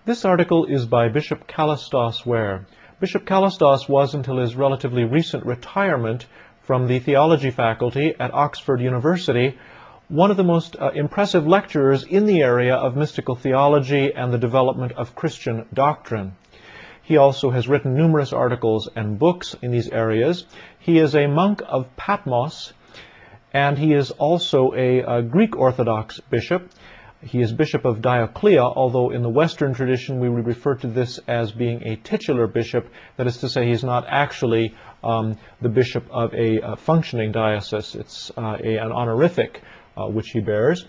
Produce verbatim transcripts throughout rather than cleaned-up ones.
This article is by Bishop Kallistos Ware. Bishop Kallistos was, until his relatively recent retirement from the theology faculty at Oxford University, one of the most uh, impressive lecturers in the area of mystical theology and the development of Christian doctrine. He also has written numerous articles and books in these areas. He is a monk of Patmos, and he is also a, a Greek Orthodox bishop. He is Bishop of Dioclea, although in the Western tradition we would refer to this as being a titular bishop. That is to say, he's not actually um, the bishop of a, a functioning diocese. It's uh, a, an honorific uh, which he bears.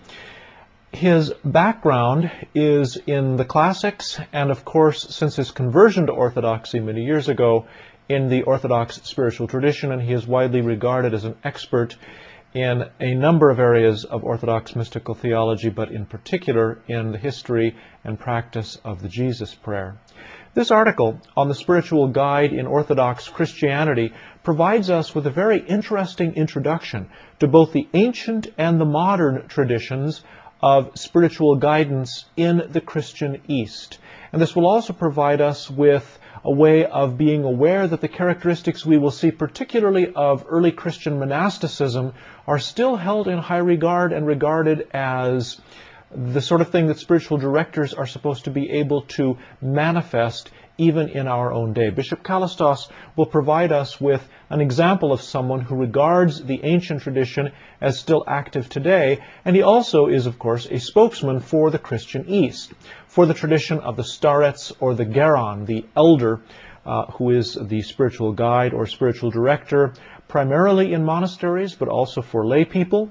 His background is in the classics, and of course, since his conversion to Orthodoxy many years ago, in the Orthodox spiritual tradition, and he is widely regarded as an expert in a number of areas of Orthodox mystical theology, but in particular in the history and practice of the Jesus Prayer. This article on the Spiritual Guide in Orthodox Christianity provides us with a very interesting introduction to both the ancient and the modern traditions of spiritual guidance in the Christian East. And this will also provide us with a way of being aware that the characteristics we will see, particularly of early Christian monasticism, are still held in high regard and regarded as the sort of thing that spiritual directors are supposed to be able to manifest even in our own day. Bishop Kallistos will provide us with an example of someone who regards the ancient tradition as still active today, and he also is, of course, a spokesman for the Christian East, for the tradition of the starets or the geron, the elder, uh, who is the spiritual guide or spiritual director, primarily in monasteries, but also for lay people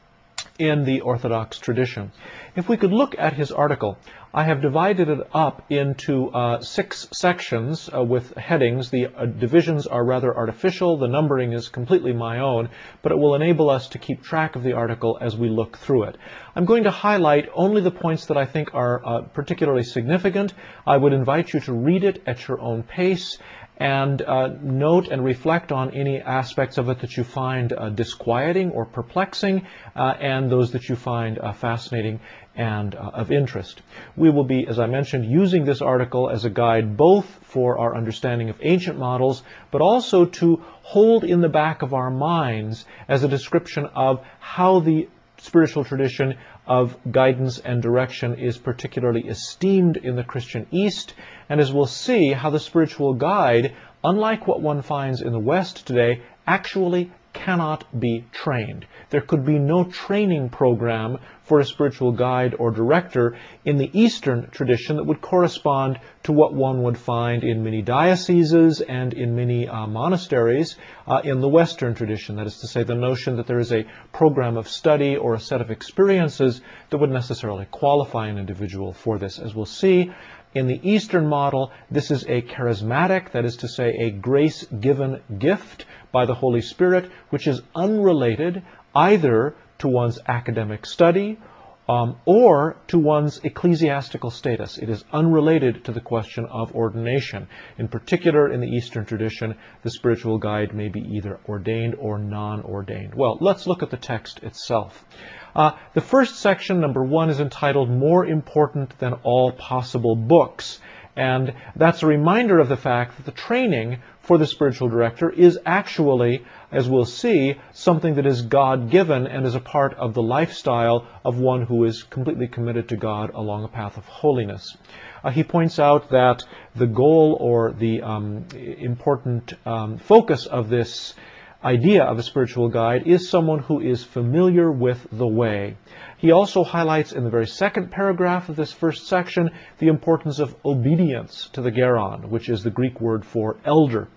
in the Orthodox tradition. If we could look at his article, I have divided it up into uh, six sections uh, with headings. The uh, divisions are rather artificial. The numbering is completely my own, but it will enable us to keep track of the article as we look through it. I'm going to highlight only the points that I think are uh, particularly significant. I would invite you to read it at your own pace and uh, note and reflect on any aspects of it that you find uh, disquieting or perplexing, uh, and those that you find uh, fascinating and uh, of interest. We will be, as I mentioned, using this article as a guide both for our understanding of ancient models, but also to hold in the back of our minds as a description of how the spiritual tradition of guidance and direction is particularly esteemed in the Christian East, and as we'll see, how the spiritual guide, unlike what one finds in the West today, actually cannot be trained. There could be no training program for a spiritual guide or director in the Eastern tradition that would correspond to what one would find in many dioceses and in many uh, monasteries uh, in the Western tradition. That is to say, the notion that there is a program of study or a set of experiences that would necessarily qualify an individual for this. As we'll see, in the Eastern model, this is a charismatic, that is to say, a grace-given gift by the Holy Spirit, which is unrelated either to one's academic study um, or to one's ecclesiastical status. It is unrelated to the question of ordination. In particular, in the Eastern tradition, the spiritual guide may be either ordained or non-ordained. Well, let's look at the text itself. Uh, the first section, number one, is entitled More Important Than All Possible Books. And that's a reminder of the fact that the training for the spiritual director is actually, as we'll see, something that is God-given and is a part of the lifestyle of one who is completely committed to God along a path of holiness. Uh, he points out that the goal or the um, important um, focus of this idea of a spiritual guide is someone who is familiar with the way. He also highlights in the very second paragraph of this first section the importance of obedience to the geron, which is the Greek word for elder.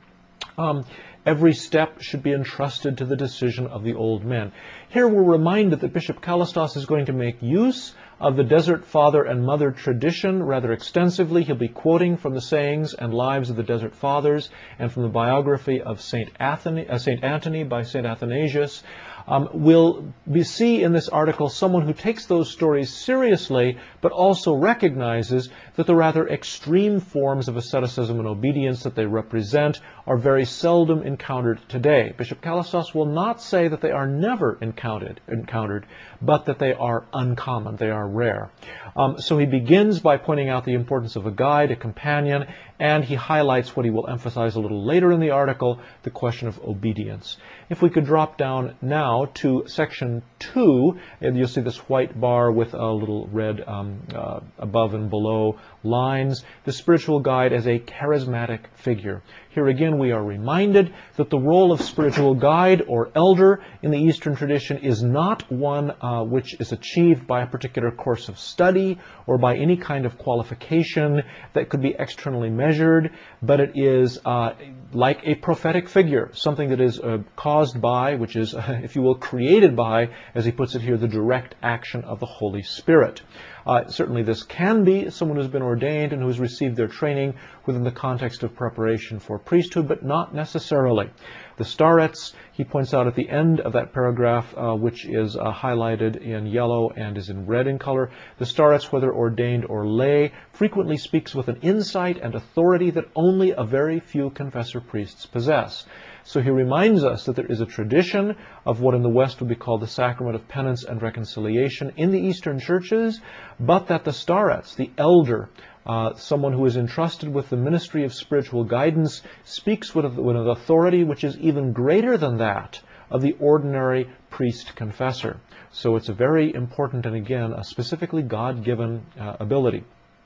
Um, every step should be entrusted to the decision of the old men. Here we're reminded that Bishop Kallistos is going to make use of the Desert Father and Mother tradition rather extensively. He'll be quoting from the sayings and lives of the Desert Fathers and from the biography of Saint Anthony, uh, Saint Anthony by Saint Athanasius. Um, we'll be, see in this article someone who takes those stories seriously, but also recognizes that the rather extreme forms of asceticism and obedience that they represent are very seldom encountered today. Bishop Kallistos will not say that they are never encountered, encountered, but that they are uncommon, they are rare. Um, so he begins by pointing out the importance of a guide, a companion, and he highlights what he will emphasize a little later in the article, the question of obedience. If we could drop down now to section two, and you'll see this white bar with a little red um, uh, above and below lines, the spiritual guide as a charismatic figure. Here again we are reminded that the role of spiritual guide or elder in the Eastern tradition is not one uh, which is achieved by a particular course of study or by any kind of qualification that could be externally measured, but it is uh, like a prophetic figure, something that is uh, caused by, which is, uh, if you will, created by, as he puts it here, the direct action of the Holy Spirit. Uh, certainly this can be someone who's been ordained and who's received their training within the context of preparation for priesthood, but not necessarily. The starets, he points out at the end of that paragraph, uh, which is uh, highlighted in yellow and is in red in color, the starets, whether ordained or lay, frequently speaks with an insight and authority that only a very few confessor priests possess. So he reminds us that there is a tradition of what in the West would be called the sacrament of penance and reconciliation in the Eastern churches, but that the starets, the elder, uh, someone who is entrusted with the ministry of spiritual guidance, speaks with, with an authority which is even greater than that of the ordinary priest confessor. So it's a very important and, again, a specifically God-given uh, ability.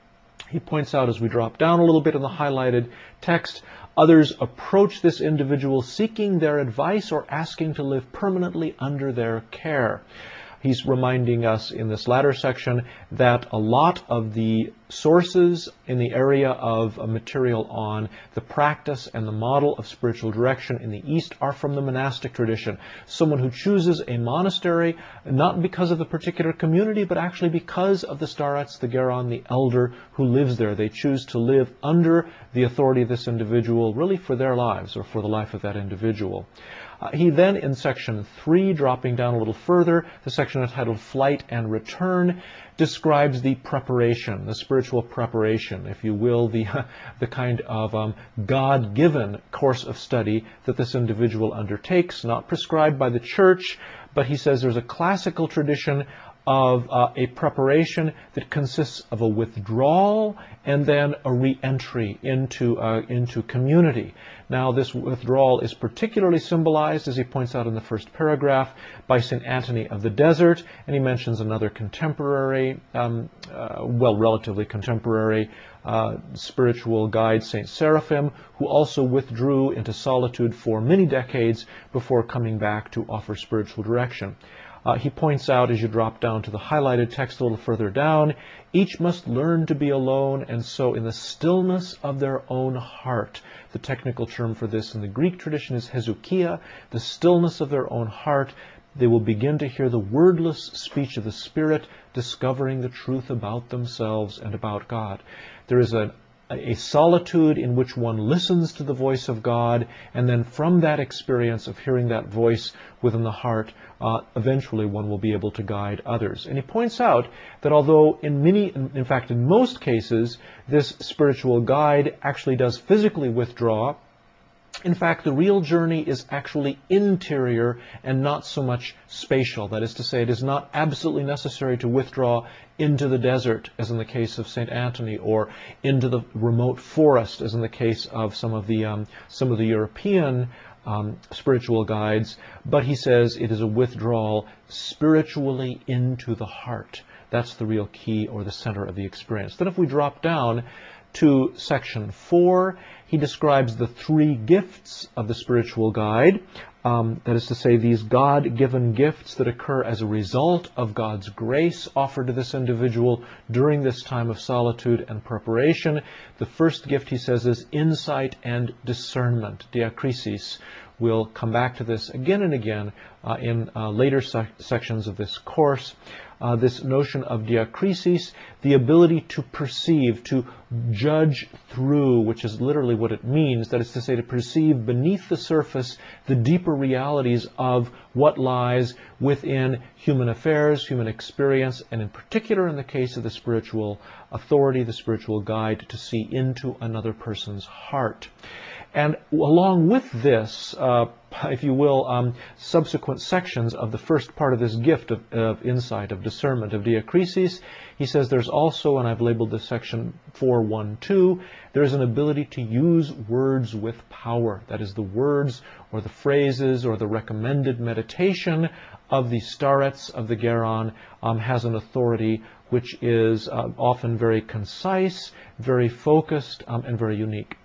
He points out, as we drop down a little bit in the highlighted text, others approach this individual seeking their advice or asking to live permanently under their care. He's reminding us in this latter section that a lot of the sources in the area of material on the practice and the model of spiritual direction in the East are from the monastic tradition. Someone who chooses a monastery, not because of the particular community, but actually because of the starets, the geron, the elder who lives there. They choose to live under the authority of this individual, really for their lives or for the life of that individual. Uh, he then, in section three, dropping down a little further, the section entitled Flight and Return, describes the preparation, the spiritual preparation, if you will, the, the kind of um, God-given course of study that this individual undertakes, not prescribed by the church, but he says there's a classical tradition of uh, a preparation that consists of a withdrawal and then a re-entry into, uh, into community. Now, this withdrawal is particularly symbolized, as he points out in the first paragraph, by Saint Anthony of the Desert, and he mentions another contemporary, um, uh, well, relatively contemporary uh, spiritual guide, Saint Seraphim, who also withdrew into solitude for many decades before coming back to offer spiritual direction. Uh, he points out, as you drop down to the highlighted text a little further down, each must learn to be alone, and so in the stillness of their own heart. The technical term for this in the Greek tradition is hezukia, the stillness of their own heart. They will begin to hear the wordless speech of the Spirit, discovering the truth about themselves and about God. There is a a solitude in which one listens to the voice of God, and then from that experience of hearing that voice within the heart, uh, eventually one will be able to guide others. And he points out that although in many, in fact in most cases, this spiritual guide actually does physically withdraw, in fact, the real journey is actually interior and not so much spatial. That is to say, it is not absolutely necessary to withdraw into the desert, as in the case of Saint Anthony, or into the remote forest, as in the case of some of the, um, some of the European um, spiritual guides. But he says it is a withdrawal spiritually into the heart. That's the real key or the center of the experience. Then if we drop down to section four, he describes the three gifts of the spiritual guide. Um, that is to say, these God-given gifts that occur as a result of God's grace offered to this individual during this time of solitude and preparation. The first gift, he says, is insight and discernment, diakrisis. We'll come back to this again and again uh, in uh, later sec sections of this course. Uh, this notion of diakrisis, the ability to perceive, to judge through, which is literally what it means. That is to say, to perceive beneath the surface the deeper realities of what lies within human affairs, human experience, and in particular in the case of the spiritual authority, the spiritual guide, to see into another person's heart. And along with this, uh, if you will, um, subsequent sections of the first part of this gift of, of insight, of discernment, of diakrisis, he says there's also, and I've labeled this section four one two, there's an ability to use words with power. That is, the words or the phrases or the recommended meditation of the starets of the Geron um, has an authority which is uh, often very concise, very focused, um, and very unique.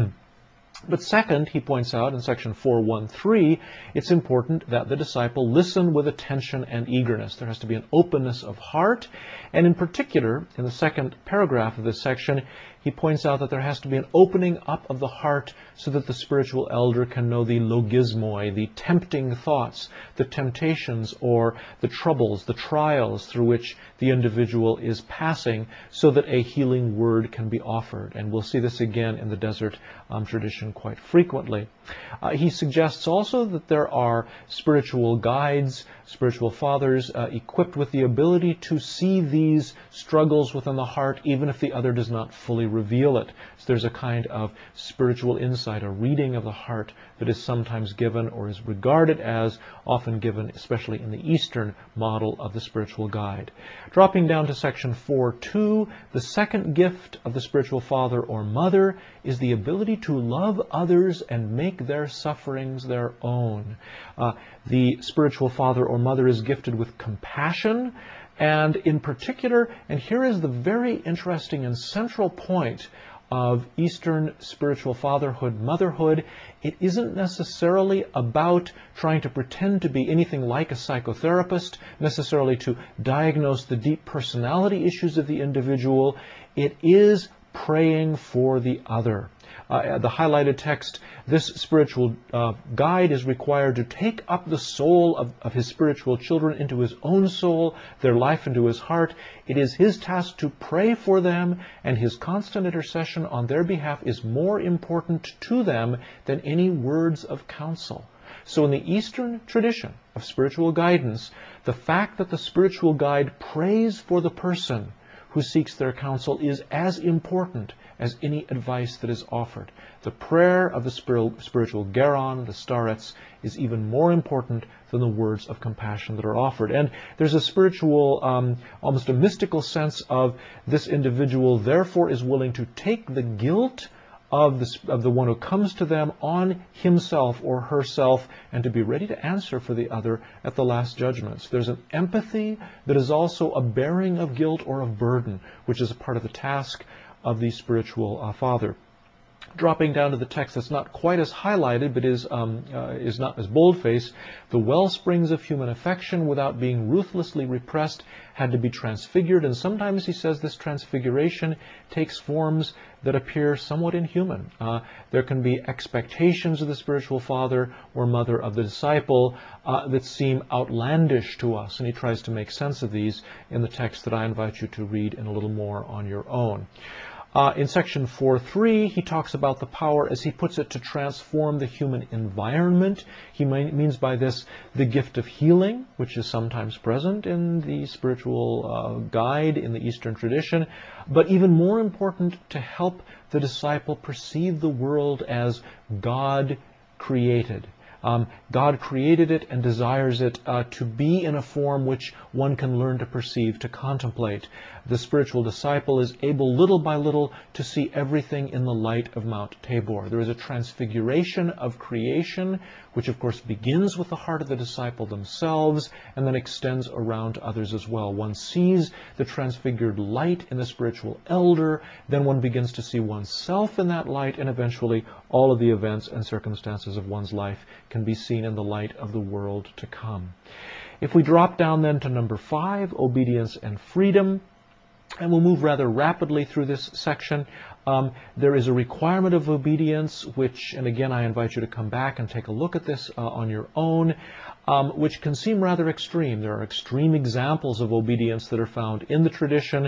But second, he points out in section four one three, it's important that the disciple listen with attention and eagerness. There has to be an openness of heart. And in particular, in the second paragraph of this section, he points out that there has to be an opening up of the heart so that the spiritual elder can know the logismoi, the tempting thoughts, the temptations or the troubles, the trials through which the individual is passing, so that a healing word can be offered. And we'll see this again in the desert um, tradition quite frequently. Uh, he suggests also that there are spiritual guides, spiritual fathers, uh, equipped with the ability to see these struggles within the heart, even if the other does not fully reveal it. So there's a kind of spiritual insight, a reading of the heart that is sometimes given or is regarded as often given, especially in the Eastern model of the spiritual guide. Dropping down to section four two, the second gift of the spiritual father or mother is the ability to love others and make their sufferings their own. Uh, the spiritual father or mother is gifted with compassion, and in particular, and here is the very interesting and central point of Eastern spiritual fatherhood, motherhood, it isn't necessarily about trying to pretend to be anything like a psychotherapist, necessarily to diagnose the deep personality issues of the individual. It is praying for the other. Uh, the highlighted text, this spiritual uh, guide is required to take up the soul of, of his spiritual children into his own soul, their life into his heart. It is his task to pray for them, and his constant intercession on their behalf is more important to them than any words of counsel. So in the Eastern tradition of spiritual guidance, the fact that the spiritual guide prays for the person who seeks their counsel is as important as any advice that is offered. The prayer of the spiritual Geron, the starets, is even more important than the words of compassion that are offered. And there's a spiritual, um, almost a mystical sense of this individual therefore is willing to take the guilt of the, of the one who comes to them on himself or herself, and to be ready to answer for the other at the last judgments. There's an empathy that is also a bearing of guilt or of burden, which is a part of the task of the spiritual uh, father. Dropping down to the text that's not quite as highlighted, but is, um, uh, is not as boldface, the wellsprings of human affection, without being ruthlessly repressed, had to be transfigured. And sometimes he says this transfiguration takes forms that appear somewhat inhuman. Uh, there can be expectations of the spiritual father or mother of the disciple uh, that seem outlandish to us, and he tries to make sense of these in the text that I invite you to read in a little more on your own. Uh, in section four three, he talks about the power, as he puts it, to transform the human environment. He means by this the gift of healing, which is sometimes present in the spiritual uh, guide in the Eastern tradition, but even more important, to help the disciple perceive the world as God created. Um, God created it and desires it uh, to be in a form which one can learn to perceive, to contemplate. The spiritual disciple is able little by little to see everything in the light of Mount Tabor. There is a transfiguration of creation, which of course begins with the heart of the disciple themselves and then extends around to others as well. One sees the transfigured light in the spiritual elder, then one begins to see oneself in that light, and eventually all of the events and circumstances of one's life can be seen in the light of the world to come. If we drop down then to number five, obedience and freedom, and we'll move rather rapidly through this section. Um, there is a requirement of obedience, which, and again I invite you to come back and take a look at this uh, on your own, um, which can seem rather extreme. There are extreme examples of obedience that are found in the tradition,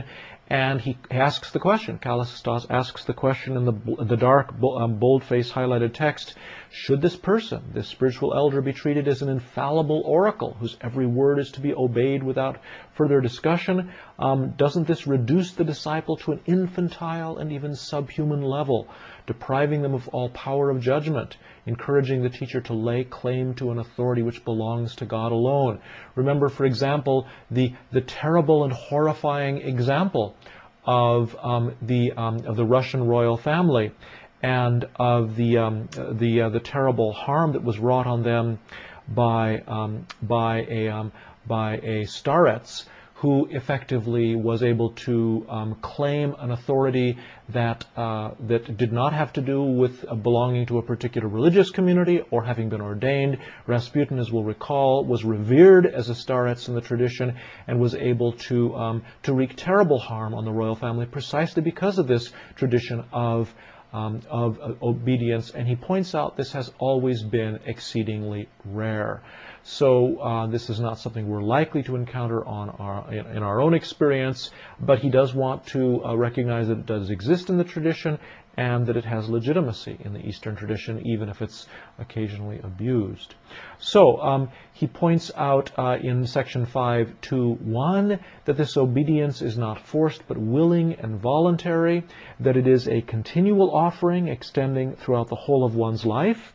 And he asks the question, Callistos asks the question in the, the dark, um, bold-faced highlighted text, should this person, this spiritual elder, be treated as an infallible oracle whose every word is to be obeyed without further discussion? Um, doesn't this reduce the disciple to an infantile and even subhuman level, depriving them of all power of judgment, encouraging the teacher to lay claim to an authority which belongs to God alone? Remember, for example, the, the terrible and horrifying example of um, the um, of the Russian royal family, and of the um, the uh, the terrible harm that was wrought on them by um, by a um, by a starets who effectively was able to um, claim an authority that uh, that did not have to do with uh, belonging to a particular religious community or having been ordained. Rasputin, as we'll recall, was revered as a starets in the tradition and was able to um, to wreak terrible harm on the royal family precisely because of this tradition of um, of uh, obedience. And he points out this has always been exceedingly rare. So uh, this is not something we're likely to encounter on our, in, in our own experience, but he does want to uh, recognize that it does exist in the tradition and that it has legitimacy in the Eastern tradition, even if it's occasionally abused. So um, he points out uh, in section five two one that this obedience is not forced but willing and voluntary, that it is a continual offering extending throughout the whole of one's life,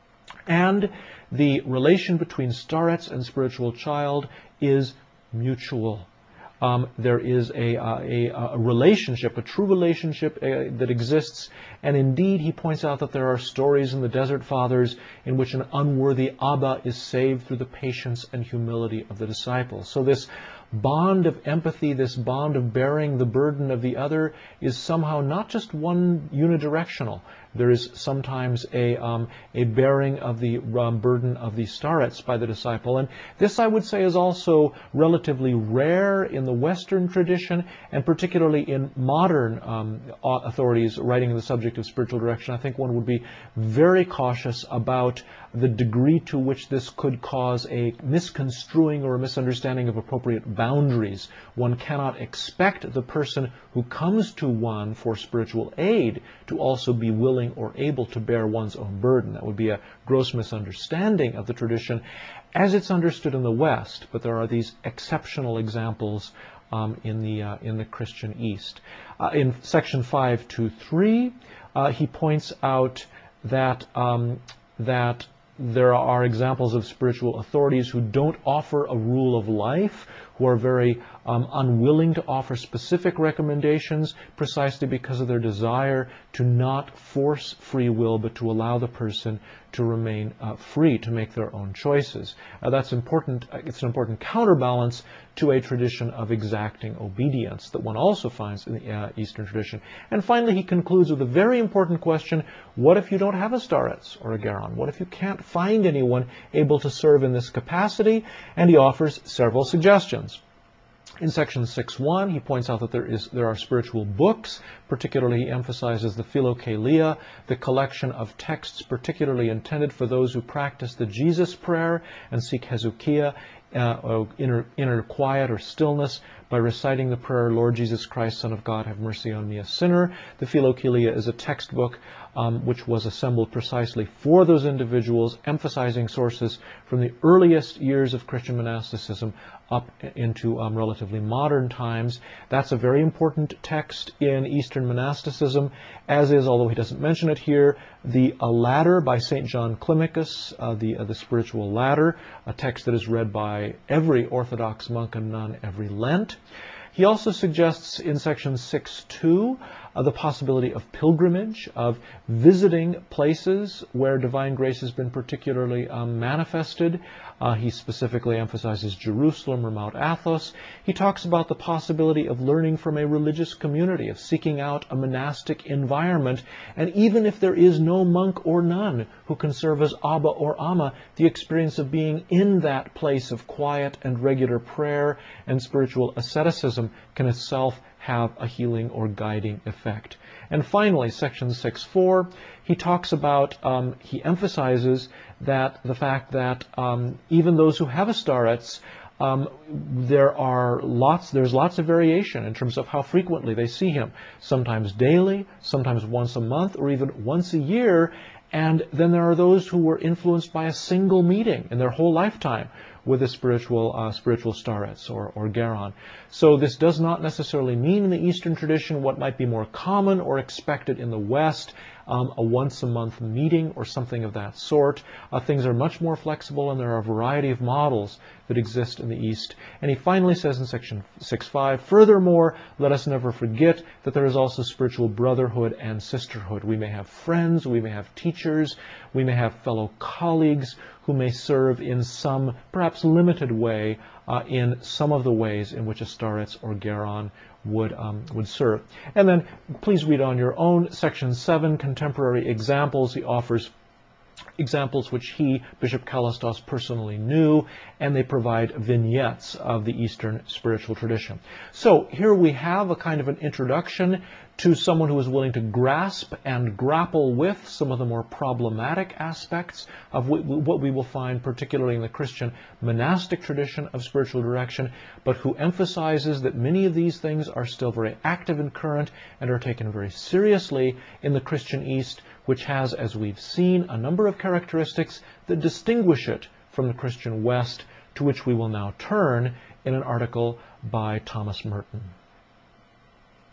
and the relation between starets and spiritual child is mutual. Um, there is a, uh, a, a relationship, a true relationship uh, that exists, and indeed he points out that there are stories in the Desert Fathers in which an unworthy Abba is saved through the patience and humility of the disciples. So this bond of empathy, this bond of bearing the burden of the other, is somehow not just one unidirectional. There is sometimes a, um, a bearing of the um, burden of the starets by the disciple. And this, I would say, is also relatively rare in the Western tradition, and particularly in modern um, authorities writing on the subject of spiritual direction. I think one would be very cautious about the degree to which this could cause a misconstruing or a misunderstanding of appropriate boundaries. One cannot expect the person who comes to one for spiritual aid to also be willing or able to bear one's own burden. That would be a gross misunderstanding of the tradition as it's understood in the West, but there are these exceptional examples um, in the uh, in the Christian East. Uh, in section five two three, uh, he points out that um, that there are examples of spiritual authorities who don't offer a rule of life, who are very um, unwilling to offer specific recommendations precisely because of their desire to not force free will, but to allow the person to remain uh, free to make their own choices. Uh, that's important. It's an important counterbalance to a tradition of exacting obedience that one also finds in the uh, Eastern tradition. And finally, he concludes with a very important question: what if you don't have a starets or a geron? What if you can't find anyone able to serve in this capacity? And he offers several suggestions. In section six one, he points out that there is there are spiritual books. Particularly, he emphasizes the Philokalia, the collection of texts particularly intended for those who practice the Jesus prayer and seek hezukia, uh, inner, inner quiet or stillness, by reciting the prayer, Lord Jesus Christ, Son of God, have mercy on me, a sinner. The Philokalia is a textbook um, which was assembled precisely for those individuals, emphasizing sources from the earliest years of Christian monasticism up into um, relatively modern times. That's a very important text in Eastern monasticism, as is, although he doesn't mention it here, the A Ladder by Saint John Climacus, uh, the, uh, the Spiritual Ladder, a text that is read by every Orthodox monk and nun every Lent. He also suggests in section six two uh, the possibility of pilgrimage, of visiting places where divine grace has been particularly um, manifested. Uh, he specifically emphasizes Jerusalem or Mount Athos. He talks about the possibility of learning from a religious community, of seeking out a monastic environment, and even if there is no monk or nun who can serve as Abba or Amma, the experience of being in that place of quiet and regular prayer and spiritual asceticism can itself have a healing or guiding effect. And finally, section six four, he talks about, um, he emphasizes that the fact that um, even those who have a starets Um, there are lots, there's lots of variation in terms of how frequently they see him. Sometimes daily, sometimes once a month, or even once a year. And then there are those who were influenced by a single meeting in their whole lifetime with the spiritual uh, spiritual starets or, or Geron. So this does not necessarily mean in the Eastern tradition what might be more common or expected in the West, um, a once-a-month meeting or something of that sort. Uh, things are much more flexible, and there are a variety of models that exist in the East. And he finally says in section six point five, furthermore, let us never forget that there is also spiritual brotherhood and sisterhood. We may have friends, we may have teachers, we may have fellow colleagues who may serve in some, perhaps limited way, uh, in some of the ways in which a starets or Geron would um, would serve. And then please read on your own. Section seven, contemporary examples. He offers examples which he, Bishop Kallistos, personally knew, and they provide vignettes of the Eastern spiritual tradition. So here we have a kind of an introduction to someone who is willing to grasp and grapple with some of the more problematic aspects of what we will find particularly in the Christian monastic tradition of spiritual direction, but who emphasizes that many of these things are still very active and current and are taken very seriously in the Christian East, which has, as we've seen, a number of characteristics that distinguish it from the Christian West, to which we will now turn in an article by Thomas Merton.